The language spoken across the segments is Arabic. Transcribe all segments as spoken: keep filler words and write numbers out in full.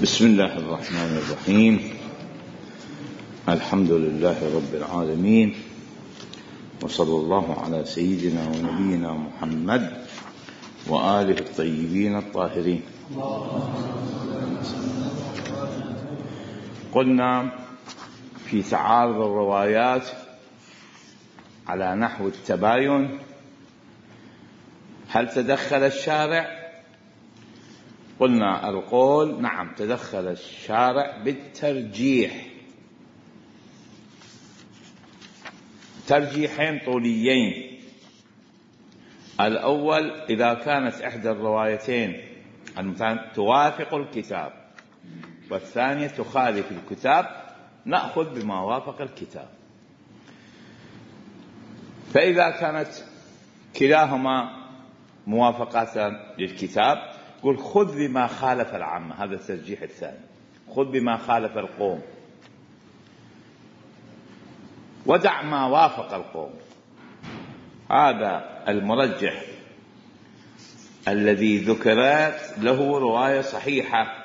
بسم الله الرحمن الرحيم. الحمد لله رب العالمين، وصلى الله على سيدنا ونبينا محمد وآله الطيبين الطاهرين. قلنا في تعارض الروايات على نحو التباين، هل تدخل الشارع؟ قلنا القول نعم، تدخل الشارع بالترجيح، ترجيحين طوليين. الأول إذا كانت إحدى الروايتين توافق الكتاب، والثانية تخالف الكتاب، نأخذ بما وافق الكتاب. فإذا كانت كلاهما موافقة للكتاب، قل خذ بما خالف العامة، هذا الترجيح الثاني، خذ بما خالف القوم ودع ما وافق القوم. هذا المرجح الذي ذكرت له رواية صحيحة.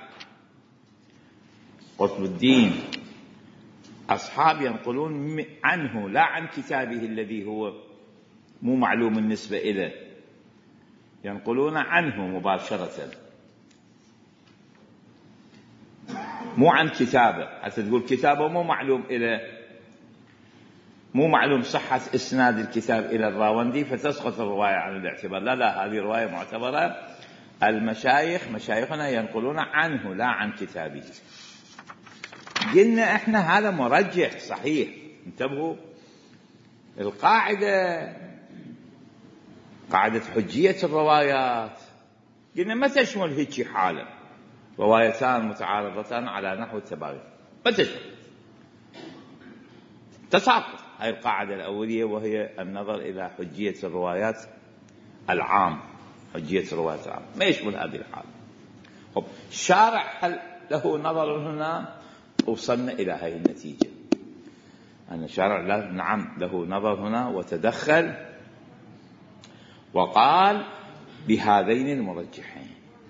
قطب الدين أصحاب ينقلون عنه لا عن كتابه الذي هو مو معلوم النسبة إليه، ينقلون عنه مباشرة، مو عن كتابه. حتى تقول كتابه مو معلوم إليه، مو معلوم صحة إسناد الكتاب إلى الراوندي فتسقط الرواية عن الاعتبار. لا لا، هذه رواية معتبرة. المشايخ مشايخنا ينقلون عنه لا عن كتابه. قلنا إحنا هذا مرجح صحيح. انتبهوا، القاعدة قاعدة حجية الروايات قلنا ما تشمل هيك حالة روايتان متعارضتان على نحو التباين، ما تشمل، تساقط. هاي القاعدة الأولية، وهي النظر إلى حجية الروايات العام، حجية الروايات العام ما يشمل هذه الحالة. طب الشارع هل له نظر هنا؟ وصلنا إلى هاي النتيجة أن الشارع نعم له نظر هنا، وتدخل وقال بهذين المرجحين: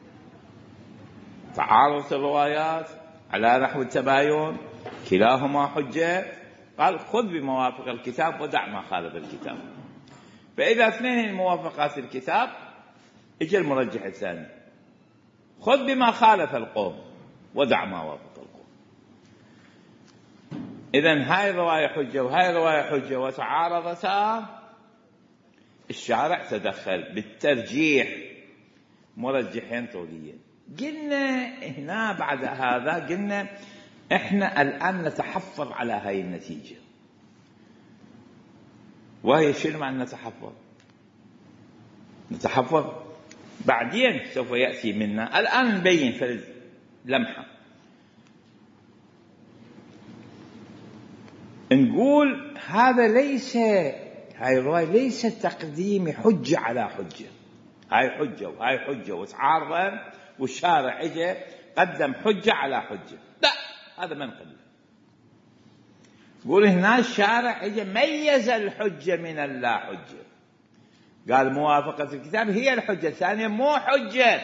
تعارض الروايات على نحو التباين، كلاهما حجة. قال خذ بموافق الكتاب ودع ما خالف الكتاب. فإذا اثنين الموافقات الكتاب، اجى المرجح الثاني: خذ بما خالف القوم ودع ما وافق القوم. إذن هاي الرواية حجة وهاي الرواية حجة وتعارضتا، الشارع تدخل بالترجيح، مرجحين طوليين. قلنا هنا بعد هذا قلنا احنا الآن نتحفظ على هاي النتيجة. وهي شنو معنى نتحفظ؟ نتحفظ بعدين سوف يأتي منا، الآن نبين في اللمحة. نقول هذا ليس، هاي الرواية ليس تقديم حجة على حجة، هاي حجة وهاي حجة وتعارضا، والشارع اجى قدم حجة على حجة. لا، هذا ما نقول. قول هنا الشارع اجى ميز الحجة من اللا حجة، قال موافقة الكتاب هي الحجة، الثانية مو حجة،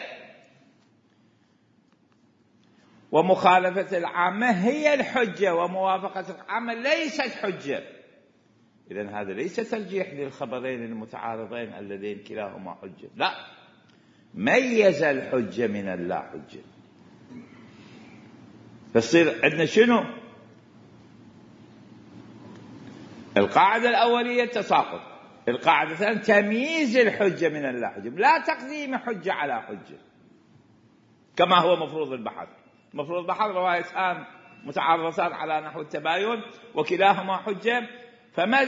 ومخالفة العامة هي الحجة، وموافقة العامة ليست حجة. إذن هذا ليس ترجيح للخبرين المتعارضين اللذين كلاهما حجة، لا، ميز الحجة من اللا حجة. فتصير عندنا شنو؟ القاعدة الأولية تساقط، القاعدة الثانية تمييز الحجة من اللا حجة، لا تقديم حجة على حجة كما هو مفروض البحث. مفروض البحث روايتان متعارضتان على نحو التباين وكلاهما حجة، فما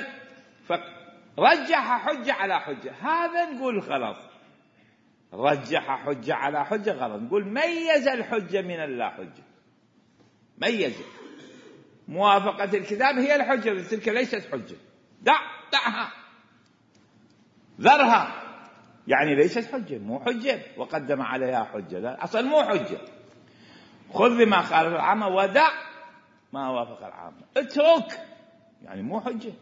فرجح حجة على حجة، هذا نقول خلاص. رجح حجة على حجة غلط، نقول ميز الحجة من اللا حجة، ميز. موافقة الكتاب هي الحجة، تلك ليست حجة، دع دعها ذرها، يعني ليست حجة، مو حجة وقدم عليها حجة، لا، أصلا مو حجة. خذ بما خالف العامة ودع ما وافق العامة، اترك، يعني مو حجة.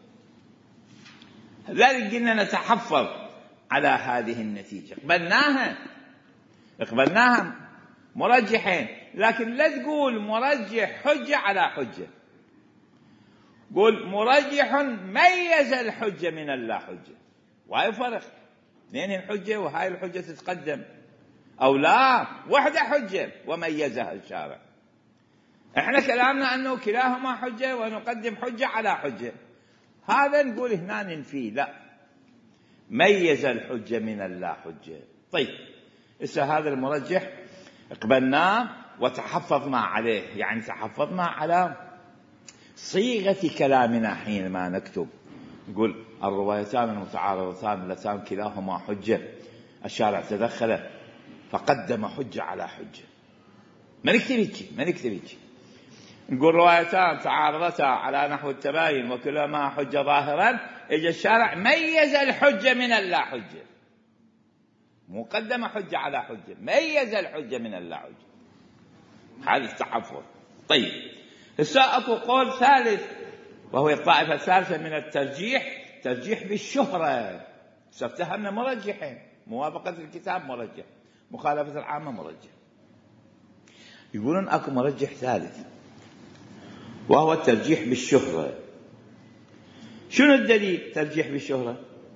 لذلك قلنا نتحفظ على هذه النتيجة. قبلناها قبلناها مرجحين، لكن لا تقول مرجح حجة على حجة، قول مرجح ميز الحجة من اللا حجة، وهاي فرق. اثنين الحجة وهاي الحجة تتقدم، أو لا واحدة حجة وميزها الشارع. احنا كلامنا أنه كلاهما حجة ونقدم حجة على حجة، هذا نقول هنا ننفي، لا، ميز الحجة من اللا حجة. طيب إذا هذا المرجح قبلناه وتحفظنا عليه، يعني تحفظنا على صيغة كلامنا حينما نكتب، نقول الروايتان المتعارضتان اللتان كلاهما حجة، الشارع تدخل فقدم حجة على حجة. ما نكتب هيك، ما نكتب هيك، نقول روايتان تعارضتا على نحو التباين وكلهما حجة ظاهرا، اجى الشارع ميز الحجة من اللا حجة، مقدم حجة على حجة، ميز الحجة من اللا حجة، هذا التحفظ. طيب هسه اكو قول ثالث وهو الطائفة الثالثة من الترجيح، ترجيح بالشهرة. سفتهمنا مرجحين، موافقة الكتاب مرجح، مخالفة العامة مرجح. يقولون اكو مرجح ثالث وهو الترجيح بالشهرة. شنو الدليل ترجيح بالشهرة؟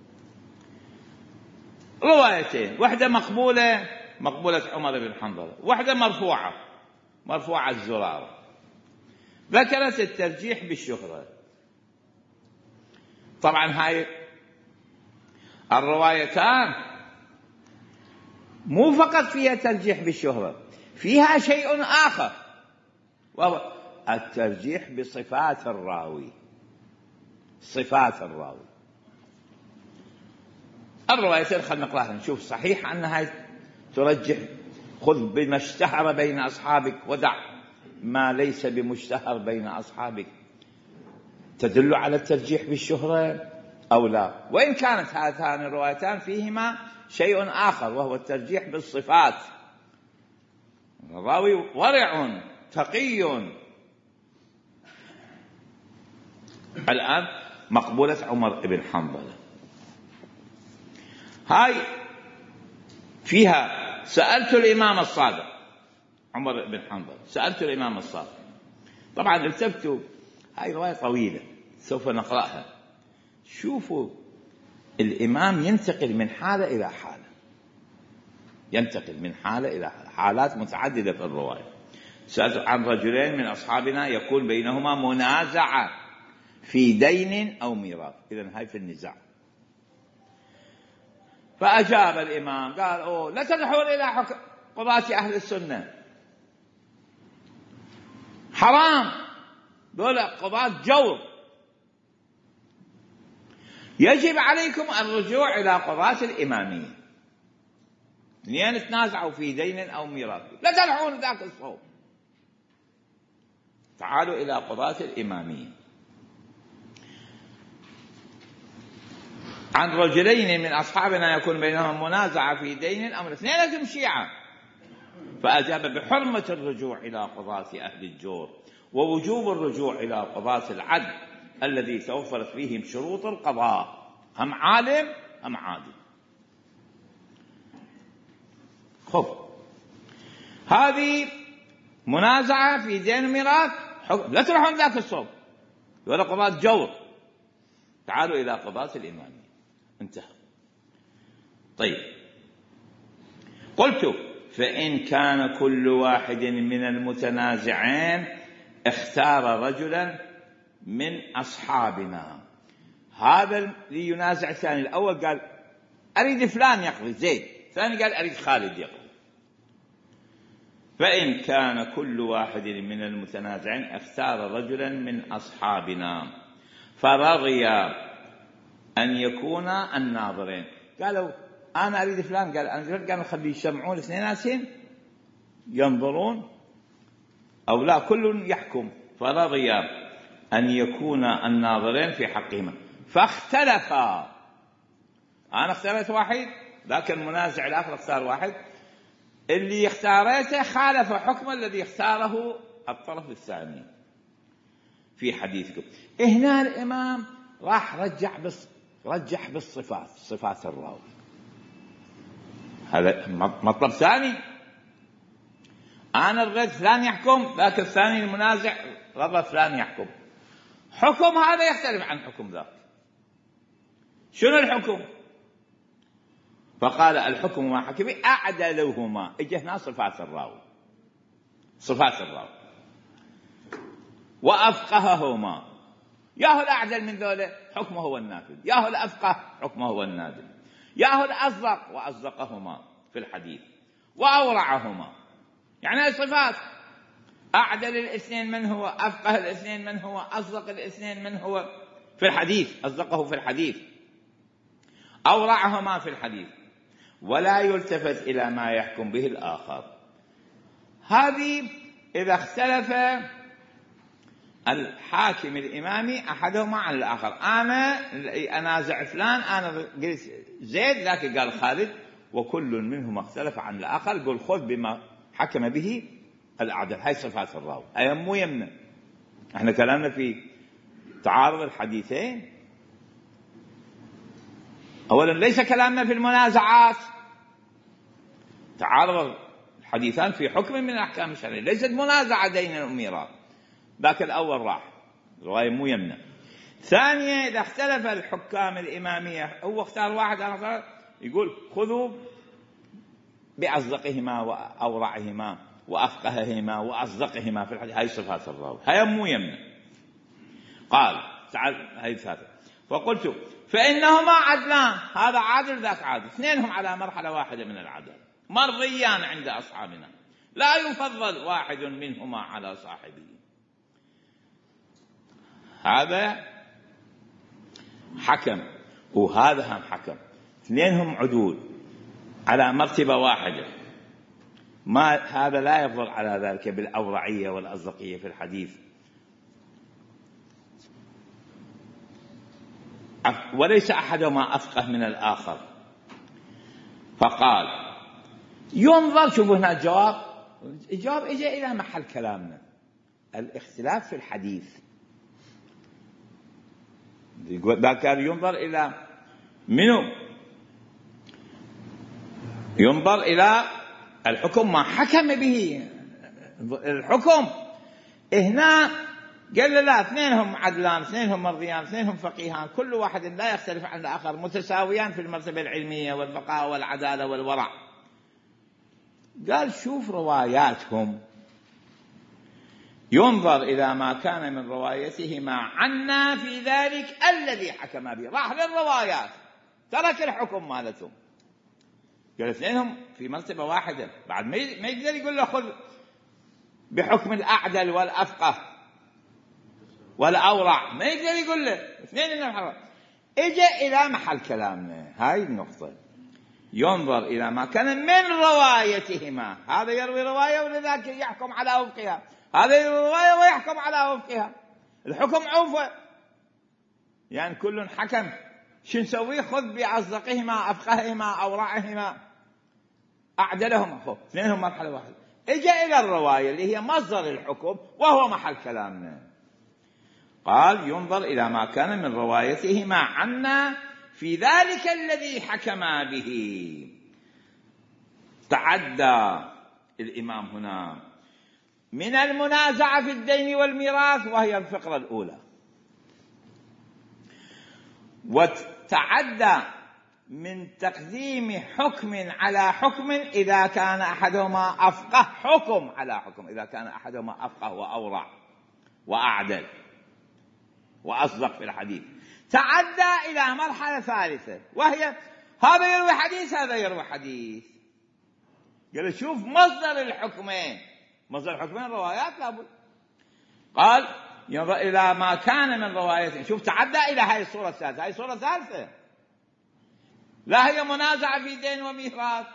روايتين، واحدة مقبولة مقبولة عمر بن حنظلة، واحدة مرفوعة مرفوعة الزرارة، ذكرت الترجيح بالشهرة. طبعا هاي الروايتان مو فقط فيها ترجيح بالشهرة، فيها شيء آخر وهو الترجيح بصفات الراوي. صفات الراوي الروايتين خلينا نقراها نشوف صحيح أنها ترجح، خذ بما اشتهر بين أصحابك ودع ما ليس بمشتهر بين أصحابك، تدل على الترجيح بالشهرة أو لا؟ وإن كانت هاتان الروايتان فيهما شيء آخر وهو الترجيح بالصفات. الراوي ورع تقي. الآن مقبولة عمر بن حنظلة هاي فيها سألت الإمام الصادق، عمر بن حنظلة سألت الإمام الصادق. طبعا التفتوا هاي رواية طويلة سوف نقرأها. شوفوا الإمام ينتقل من حالة إلى حالة، ينتقل من حالة إلى حالة، حالات متعددة في الرواية. سألت عن رجلين من أصحابنا يكون بينهما منازعة في دين أو ميراث، إذن هاي في النزاع. فأجاب الإمام قال أوه لا تدعون إلى قضاة أهل السنة، حرام، دول قضاة جور، يجب عليكم الرجوع إلى قضاة الإمامية. اثنين تنازعوا في دين أو ميراث، لا تدعون ذاك الصوب، تعالوا إلى قضاة الإمامية. عن رجلين من أصحابنا يكون بينهم منازعة في دين أو اثنين شيعة. فأجاب بحرمة الرجوع إلى قضاة أهل الجور ووجوب الرجوع إلى قضاة العدل الذي توفرت فيهم شروط القضاء، هم عالم هم عادل. خب هذه منازعة في دين ميراث، لا تروحون ذاك الصوب ولا قضاة جور، تعالوا إلى قضاة الإمامية. انتهى. طيب قلت فإن كان كل واحد من المتنازعين اختار رجلا من أصحابنا، هذا اللي ينازع الثاني، الأول قال أريد فلان يقضي زيد، الثاني قال أريد خالد يقضي. فإن كان كل واحد من المتنازعين اختار رجلا من أصحابنا فرضي أن يكون الناظرين، قالوا أنا أريد فلان، قال أنا قالوا خلي يسمعون اثنين ناسين ينظرون أو لا كل يحكم، فرضي أن يكون الناظرين في حقهما فاختلفا. أنا اختارت واحد لكن المنازع الآخر اختار واحد، اللي اختارته خالف حكم الذي اختاره الطرف الثاني. في حديثكم هنا الإمام راح رجع بس رجح بالصفات، صفات الراوي، هذا مطلب ثاني. أنا رغيت فلان يحكم، ذاك الثاني المنازع رضى فلان يحكم، حكم هذا يختلف عن حكم ذاك. شنو الحكم؟ فقال الحكم ما حكم أعدلهما. إجا هنا صفات الراوي، صفات الراوي وأفقههما. ياهو الأعدل من ذولا حكمه هو النافذ، ياهو الأفقه حكمه هو النادل، ياهو الأصدق وأصدقهما في الحديث وأورعهما. يعني صفات، أعدل الاثنين من هو، أفقه الاثنين من هو، أصدق الاثنين من هو في الحديث، أصدقه في الحديث، أورعهما في الحديث. ولا يلتفت إلى ما يحكم به الآخر. هذه إذا اختلف الحاكم الإمامي أحدهما عن الآخر، أنا أنازع فلان، أنا قلت زيد ذاك قال خالد، وكل منهما اختلف عن الآخر، قل خذ بما حكم به الأعدل. هاي صفات الراوي، هاي مو يمنا. احنا كلامنا في تعارض الحديثين. أولا ليس كلامنا في المنازعات، تعارض الحديثان في حكم من الأحكام الشرعية، ليست منازعة بين الأميرات. ذاك الأول راح رواية مو يمنى. ثانية إذا اختلف الحكام الإمامية، هو اختار واحد أنا اختار، يقول خذوا بأصدقهما وأورعهما وأفقههما وأصدقهما في الحديث. هاي صفات الراوي، هاي مو يمنى. قال تعال هاي ثلاثة. فقلت فإنهما عدلان، هذا عادل ذاك عادل، اثنينهم على مرحلة واحدة من العدل، مرضيان عند أصحابنا، لا يفضل واحد منهما على صاحبه. هذا حكم وهذا هم حكم، اثنينهم عدول على مرتبة واحدة، ما هذا لا يفضل على ذلك بالأورعية والأصدقية في الحديث. وليس أحدهما أفقه من الآخر. فقال ينظر، شوفوا هنا الجواب، الجواب إجا إلى محل كلامنا، الاختلاف في الحديث. كان ينظر إلى منو؟ ينظر إلى الحكم ما حكم به الحكم. هنا قال لا، اثنينهم عدلان، اثنينهم مرضيان، اثنينهم فقيهان، كل واحد لا يختلف عن الآخر، متساويان في المرتبة العلمية والبقاء والعدالة والورع. قال شوف رواياتهم، ينظر إلى ما كان من روايتهما عنا في ذلك الذي حكم به. راح للروايات، ترك الحكم مالتهم. قال اثنينهم في مرتبة واحدة، بعد ما يقدر يقول له خذ بحكم الأعدل والأفقه والأورع، ما يقدر يقول له اثنين إنهم حرام. إجا إلى محل كلامنا، هاي النقطة، ينظر إلى ما كان من روايتهما. هذا يروي رواية ولذلك يحكم على وفقها، هذا يروي رواية ويحكم على وفقها. الحكم عوفة، يعني كل حكم، شو نسوي؟ خذ بأصدقهما، أفقههما، أورعهما، أعدلهما. خذ اثنينهم مرحلة واحدة. إجا إلى الرواية اللي هي مصدر الحكم وهو محل كلامنا. قال ينظر إلى ما كان من روايتهما عنا في ذلك الذي حكما به. تعدى الإمام هنا من المنازعة في الدين والميراث، وهي الفقرة الأولى، وتعدى من تقديم حكم على حكم إذا كان أحدهما أفقه، حكم على حكم إذا كان أحدهما أفقه وأورع وأعدل وأصدق في الحديث. تعدى إلى مرحلة ثالثة، وهي هذا يروي حديث، هذا يروي حديث. قال شوف مصدر الحكمين، مصدر الحكمين روايات لابد. قال ينظر إلى ما كان من روايته. شوف تعدى إلى هاي الصورة الثالثة، هاي الصورة الثالثة، لا هي منازعة في دين وميراث،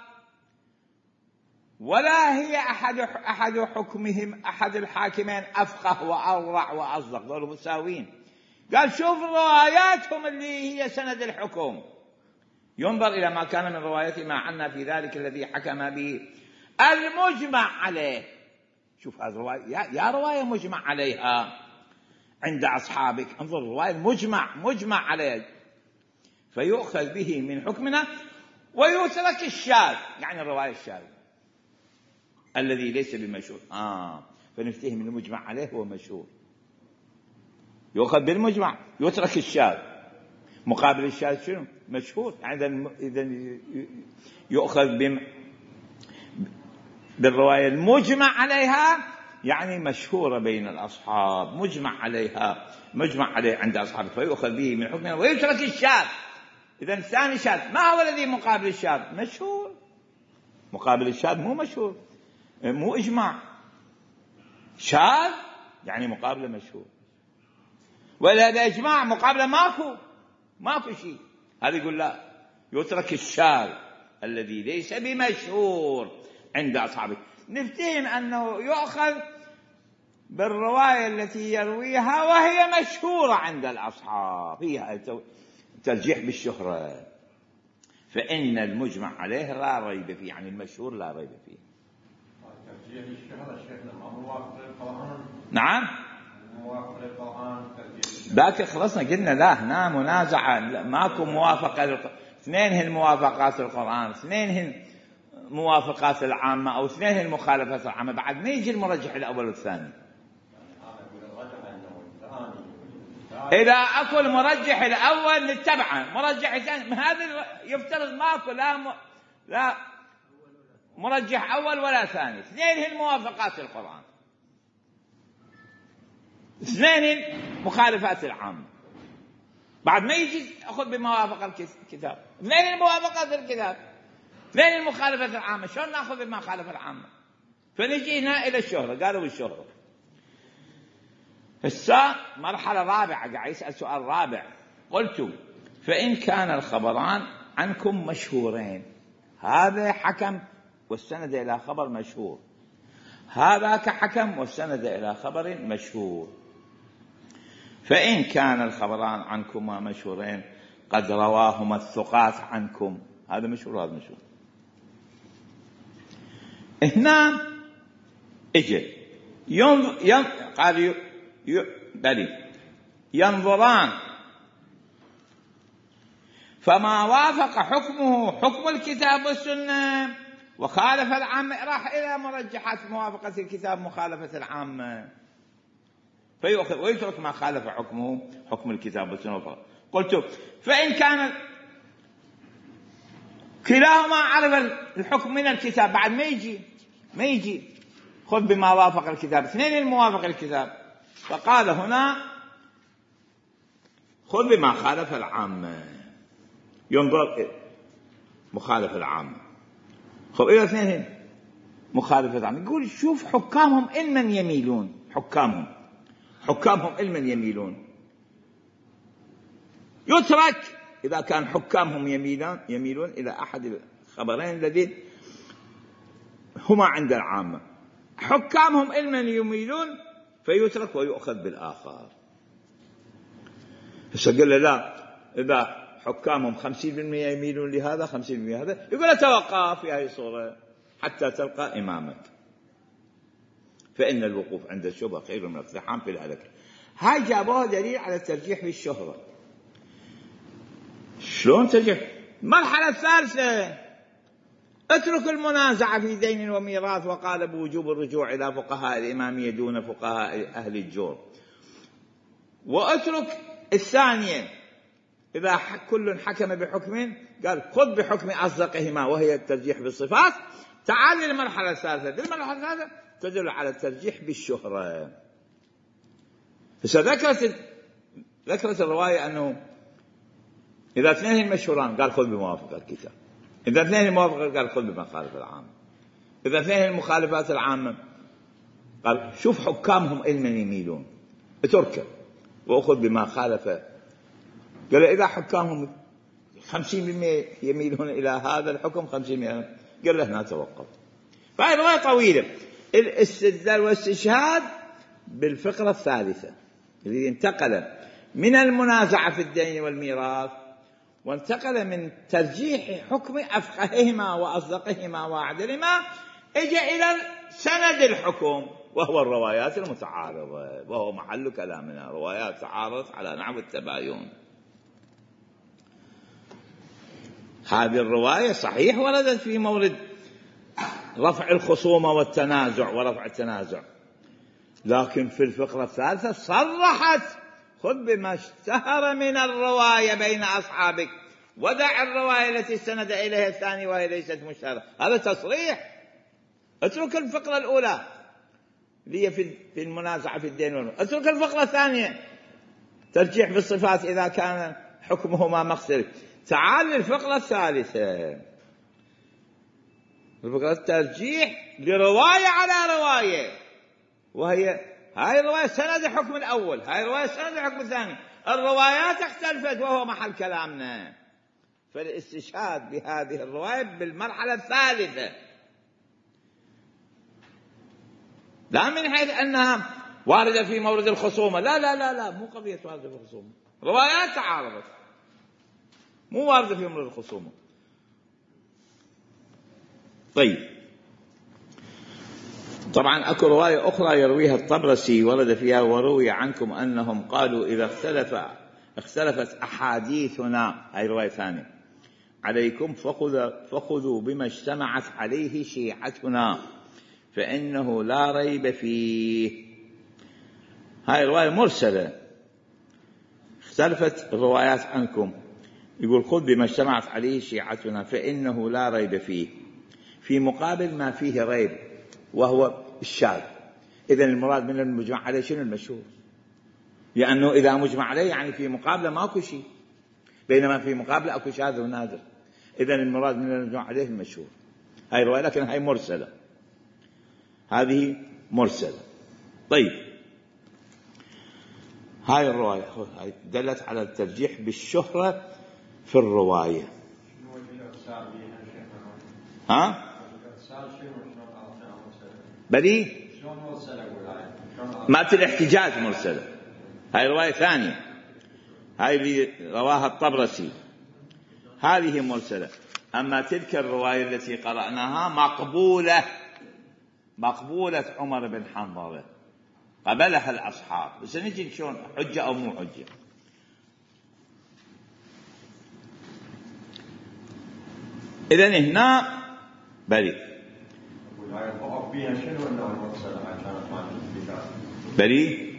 ولا هي أحد أحد حكمهم أحد الحاكمين أفقه وأورع وأصدق، دول متساويين. قال شوف رواياتهم اللي هي سند الحكم. ينظر إلى ما كان من روايتهما عنا في ذلك الذي حكم به المجمع عليه. شوف هذه الرواية، يا رواية مجمع عليها عند أصحابك، انظر الرواية المجمع مجمع عليها، فيؤخذ به من حكمنا ويترك الشاذ، يعني الرواية الشاذة. الذي ليس بمشهور. آه فنفتهم المجمع عليه هو مشهور، يؤخذ بالمجمع، يترك الشاذ. مقابل الشاذ شنو؟ مشهور. يعني إذا يؤخذ بم... بالرواية المجمع عليها، يعني مشهورة بين الأصحاب، مجمع عليها، مجمع عليه عند أصحابه، فيؤخذ به من حكمه ويترك الشاذ. إذا الثاني شاذ، ما هو الذي مقابل الشاذ؟ مشهور. مقابل الشاذ مو مشهور، مو إجماع. شاذ يعني مقابله مشهور، ولا هذا إجماع مقابله ماكو، ماكو شيء. هذا يقول لا، يترك الشاذ الذي ليس بمشهور عند أصحابه. نفتهم أنه يؤخذ بالرواية التي يرويها وهي مشهورة عند الأصحاب، هي ترجيح بالشهرة. فإن المجمع عليه لا ريب فيه، يعني المشهور لا ريب فيه. ترجيح بالشهرة شيخنا ما موافق للقرآن؟ نعم موافق للقرآن. ذاك خلصنا قلنا لا، هنا منازعة، ماكو موافقة للقرآن. اثنين هن موافقات القرآن، اثنين هن موافقات العامة، أو اثنين هن مخالفات العامة. بعد ما يجي المرجح الأول والثاني. إذا أكو المرجح الأول نتبعه، مرجح الثاني هذا يفترض ماكو لا م... لا مرجح أول ولا ثاني. اثنين هن موافقات القرآن، اثنين مخالفات العامة. بعد ما يجي أخذ بموافقة الكتاب، اثنين الموافقات الكتاب، اثنين المخالفات العامة. شلون نأخذ بما خالف العامة؟ فنجي هنا إلى الشهرة. قالوا الشهرة الساء مرحلة رابعة، قاعد يسأل سؤال رابع. قلت فإن كان الخبران عنكم مشهورين، هذا حكم والسند إلى خبر مشهور، هذا كحكم والسند إلى خبر مشهور. فإن كان الخبران عنكما مشهورين قد رواهما الثقات عنكم، هذا مشهور هذا مشهور. هنا اجي ينظر ين... قال ي... ي... بلي ينظران، فما وافق حكمه حكم الكتاب والسنة وخالف العامة راح إلى مرجحات موافقة الكتاب مخالفة العامة، فيأخذ ويترك ما خالف حكمه حكم الكتاب والسنة. قلت فإن كان كلاهما عرف الحكم من الكتاب، بعد ما يجي ما يجي خذ بما وافق الكتاب، اثنين الموافق الكتاب. فقال هنا خذ بما خالف العامة، ينظر مخالف العامة. خذ إلى اثنين مخالفة العامة. يقول شوف حكامهم إلمن يميلون، حكامهم حكامهم إلمن يميلون. يترك إذا كان حكامهم يميلون يميلون إلى أحد الخبرين الذين هما عند العامة. حكامهم إلمن يميلون فيترك ويؤخذ بالآخر. فقال له لا، إذا حكامهم خمسين بالمئة يميلون لهذا خمسين بالمئة هذا، يقول توقف في هذه الصورة حتى تلقى إمامك، فإن الوقوف عند الشبهة خير من الاقتحام في الهلك. هاي جابوها دليل على الترجيح بالشهرة. شلون ترجيح؟ المرحلة الثالثة اترك المنازعة في دين وميراث، وقال بوجوب الرجوع إلى فقهاء الإمامية دون فقهاء أهل الجور. واترك الثانية إذا كل حكم بحكم، قال خذ بحكم أصدقهما وهي الترجيح بالصفات. تعال للمرحلة الثالثة. المرحلة الثالثة تدل على الترجيح بالشهرة. فذكرت ذكرت الرواية أنه إذا اثنين مشهوران قال خذ بموافقة الكتاب، إذا اثنين موافقة قال خذ بما خالف العامة، إذا اثنين المخالفات العامة قال شوف حكامهم إلمن يميلون، اترك وأخذ بما خالف. قال إذا حكامهم خمسين بالمئة يميلون إلى هذا الحكم خمسين بالمئة، قال له هنا توقف. فهي رواية طويلة. الاستدلال والاستشهاد بالفقرة الثالثة الذي انتقل من المنازعة في الدين والميراث، وانتقل من ترجيح حكم أفقههما وأصدقهما وأعدلهما، اجى إلى سند الحكم وهو الروايات المتعارضة، وهو محل كلامنا. روايات تعارض على نحو التباين. هذه الرواية صحيح وردت في مورد رفع الخصومة والتنازع ورفع التنازع، لكن في الفقرة الثالثة صرحت خذ بما اشتهر من الرواية بين أصحابك ودع الرواية التي استند إليها الثاني وهي ليست مشتهرة. هذا تصريح. اترك الفقرة الأولى اللي في المنازعة في الدين والمال، اترك الفقرة الثانية ترجيح بالصفات إذا كان حكمهما مختلف، تعال للفقرة الثالثة، الفقرة الترجيح لرواية على رواية، وهي هاي الرواية سند حكم الأول، هاي الرواية سند حكم الثاني، الروايات اختلفت وهو محل كلامنا، فالاستشهاد بهذه الرواية بالمرحلة الثالثة، لا من حيث أنها واردة في مورد الخصومة، لا لا لا لا مو قضية واردة في الخصومة، روايات تعارضت مو واردة في مورد الخصومة. طيب طبعا أكو رواية أخرى يرويها الطبرسي ورد فيها وروي عنكم أنهم قالوا إذا اختلف اختلفت أحاديثنا، هاي رواية ثانية، عليكم فخذوا بما اجتمعت عليه شيعتنا فإنه لا ريب فيه. هاي رواية مرسلة، اختلفت الروايات عنكم، يقول خذ بما اجتمعت عليه شيعتنا فإنه لا ريب فيه، في مقابل ما فيه ريب وهو الشاذ. إذن المراد من المجمع عليه شنو؟ المشهور، لأنه إذا مجمع عليه يعني في مقابله ماكو شيء، بينما في مقابله أكو شاذ ونادر. إذن المراد من المجمع عليه المشهور. هاي رواية لكن هاي مرسلة، هذه مرسلة. طيب هاي الرواية هاي دلت على الترجيح بالشهرة في الرواية. ها؟ بدي مات الاحتجاج مرسلة، هاي رواية ثانية، هاي اللي رواها الطبرسي هذه مرسلة. أما تلك الرواية التي قرأناها مقبولة، مقبولة عمر بن حنظلة قبلها الأصحاب، بس نجي شلون حجة أو مو حجة. إذن هنا بلي بلي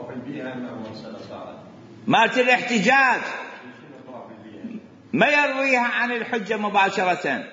مات الاحتجاج ما يرويها عن الحجة مباشرة،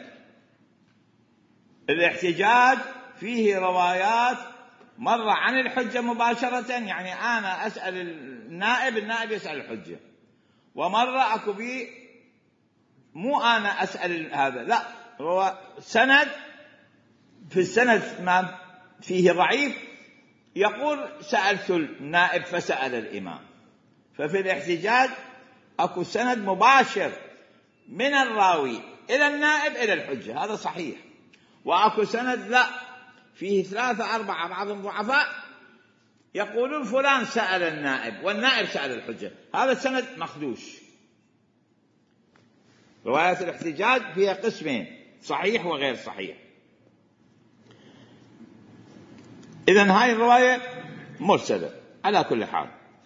الاحتجاج فيه روايات مرة عن الحجة مباشرة، يعني أنا أسأل النائب، النائب يسأل الحجة، ومرة أكو بي مو أنا أسأل هذا، لا هو سند، في السند ما فيه ضعيف يقول سألت النائب فسأل الإمام. ففي الاحتجاج أكو سند مباشر من الراوي إلى النائب إلى الحجة، هذا صحيح. وأكو سند لا فيه ثلاثة أربعة بعضهم ضعفاء يقولون فلان سأل النائب والنائب سأل الحجة، هذا السند مخدوش. رواية الاحتجاج فيها قسمين، صحيح وغير صحيح. إذن هاي الرواية مرسلة على كل حال.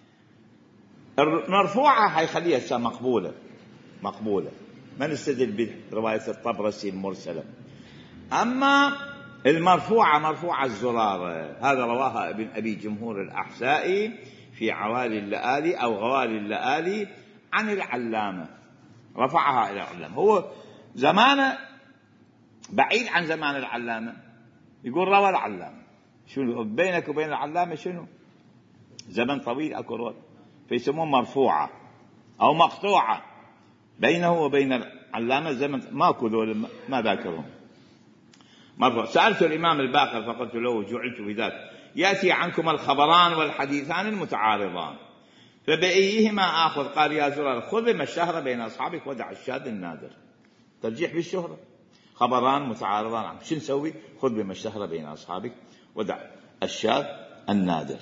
المرفوعة هاي خليها مقبولة، مقبولة ما نستدل برواية الطبرسي المرسلة. أما المرفوعة مرفوعة الزرارة، هذا رواها ابن أبي جمهور الأحسائي في عوالي اللآلي أو غوالي اللآلي عن العلامة، رفعها إلى العلامة، هو زمانه بعيد عن زمان العلامة، يقول روى العلامة، شنو بينك وبين العلامة شنو زمن طويل أكو روى، فيسمون مرفوعة أو مقطوعة، بينه وبين العلامة زمن ماكو ذول ما ذاكرهم. مرة سألت الإمام الباقر فقلت له جعلت بذات يأتي عنكم الخبران والحديثان المتعارضان فبأيهما آخذ؟ قال يا زرار خذ بما اشتهر بين أصحابك ودع الشاذ النادر. ترجيح بالشهرة، خبران متعارضان عن شو نسوي؟ خذ بما اشتهر بين أصحابك ودع الشاذ النادر.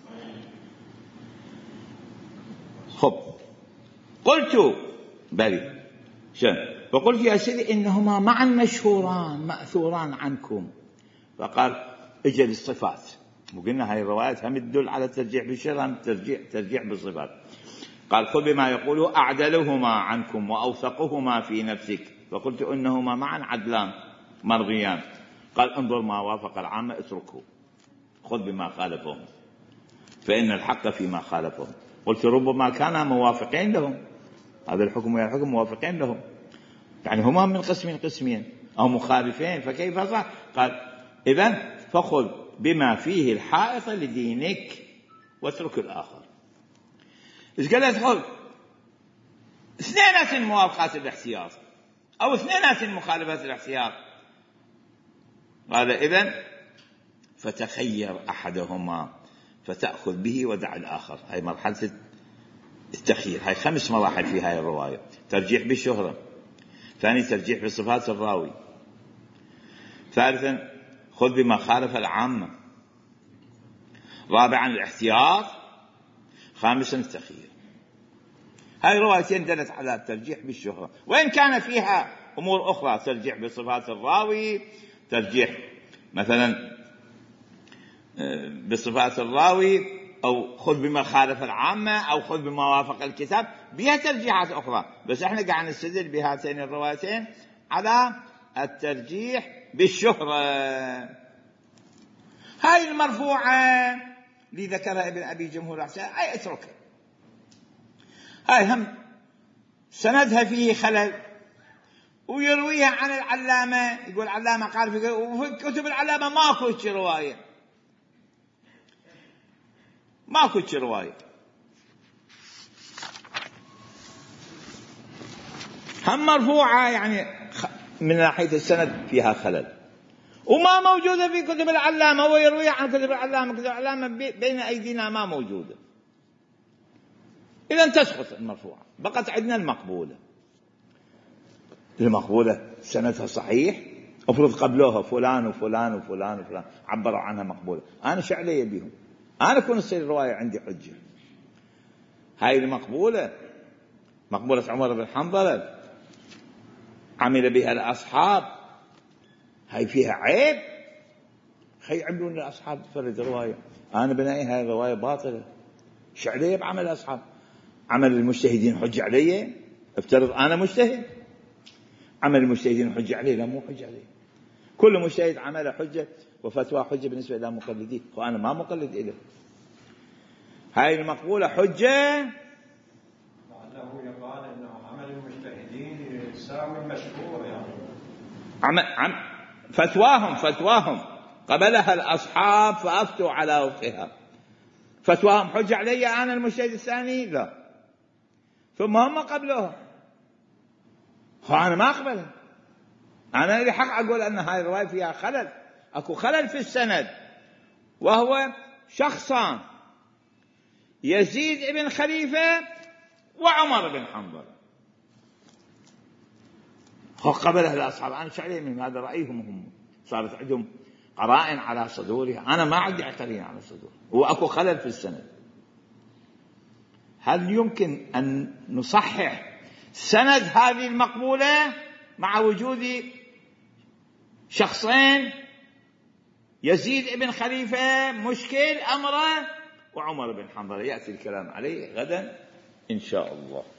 خب قلت بلي شن، فقلت يا سيدي إنهما معا مشهوران مأثوران عنكم. فقال اجل الصفات، وقلنا هاي الروايات هم تدل على الترجيح بالشرع، هم ترجيح ترجيح بالصفات. قال خذ بما يقوله أعدلهما عنكم وأوثقهما في نفسك. فقلت إنهما معا عدلان مرضيان. قال انظر ما وافق العامة اتركه، خذ بما خالفهم، فإن الحق فيما خالفهم. قلت ربما كانا موافقين لهم، هذا الحكم ويا الحكم موافقين لهم، يعني هما من قسمين قسمين أو مخالفين، فكيف صح؟ قال إذن فخذ بما فيه الحائط لدينك واترك الآخر. إيش قالت؟ خذ اثنين موافقات الاحتياط أو اثنين مخالفات الاحتياط. قال إذن فتخير أحدهما فتأخذ به ودع الآخر. هاي مرحلة التخيير، هاي خمس مراحل في هاي الرواية: ترجيح بالشهرة، ثاني ترجيح بصفات الراوي، ثالثا خذ بما خالف العامة، رابعا الاحتياط، خامسا التخيير. هاي روايتين دلت على الترجيح بالشهرة، وإن كان فيها أمور أخرى: ترجيح بصفات الراوي، ترجيح مثلا بصفات الراوي، أو خذ بما خالف العامة، أو خذ بما وافق الكتاب، بها ترجيحات أخرى. بس احنا قاعد نستدل بهاتين الروايتين على الترجيح بالشهرة. هاي المرفوعة اللي ذكرها ابن أبي جمهور أي اتركها. هاي هم سندها فيه خلل، ويرويها عن العلامة، يقول العلامة قال في وفي كتب العلامة ماكو شي رواية، ماكو شي رواية. هم مرفوعة يعني من ناحية السند فيها خلل، وما موجودة في كتب العلامة، ويرويها عن كتب العلامة، كتب العلامة بين أيدينا ما موجودة. إذن تسقط المرفوعة، بقت عندنا المقبولة. المقبولة سندها صحيح، أفرض قبلوها فلان وفلان وفلان وفلان عبروا عنها مقبولة، أنا شو علي بهم؟ أنا أكون السير الرواية عندي حجة. هاي المقبولة مقبولة عمر بن حنظلة عمل بها الأصحاب، هاي فيها عيب، خي عملون الأصحاب تفرد رواية، أنا بنائي هاي الرواية باطلة، شو علي بعمل الأصحاب؟ عمل المجتهدين حج علي؟ افترض أنا مجتهد، عمل المجتهدين حج عليه؟ لا مو حج عليه، كل مجتهد عمل حجة وفتوى حجة بالنسبة إلى مقلدين، وأنا ما مقلد إله. هاي المقبولة حجة. لعله يقال إنه عمل المجتهدين يساوي المشهور، يعني عم... عم... فتواهم فتواهم قبلها الأصحاب فأفتوا على وفقها، فتواهم حجة علي أنا المجتهد الثاني؟ لا، ثم هم قبلهم، أنا ما أقبلها، أنا لي حق أقول أن هاي الرواية فيها خلل، أكو خلل في السند، وهو شخصان: يزيد بن خليفة وعمر بن حنظلة، قبلها الأصحاب. أنا شو علي من هذا؟ رأيهم هم، صارت عندهم قرائن على صدورها، أنا ما عندي قرائن على صدور، وأكو خلل في السند. هل يمكن أن نصحح سند هذه المقبولة مع وجود شخصين يزيد بن خليفة مشكل أمره وعمر بن حنظلة؟ يأتي الكلام عليه غدا إن شاء الله.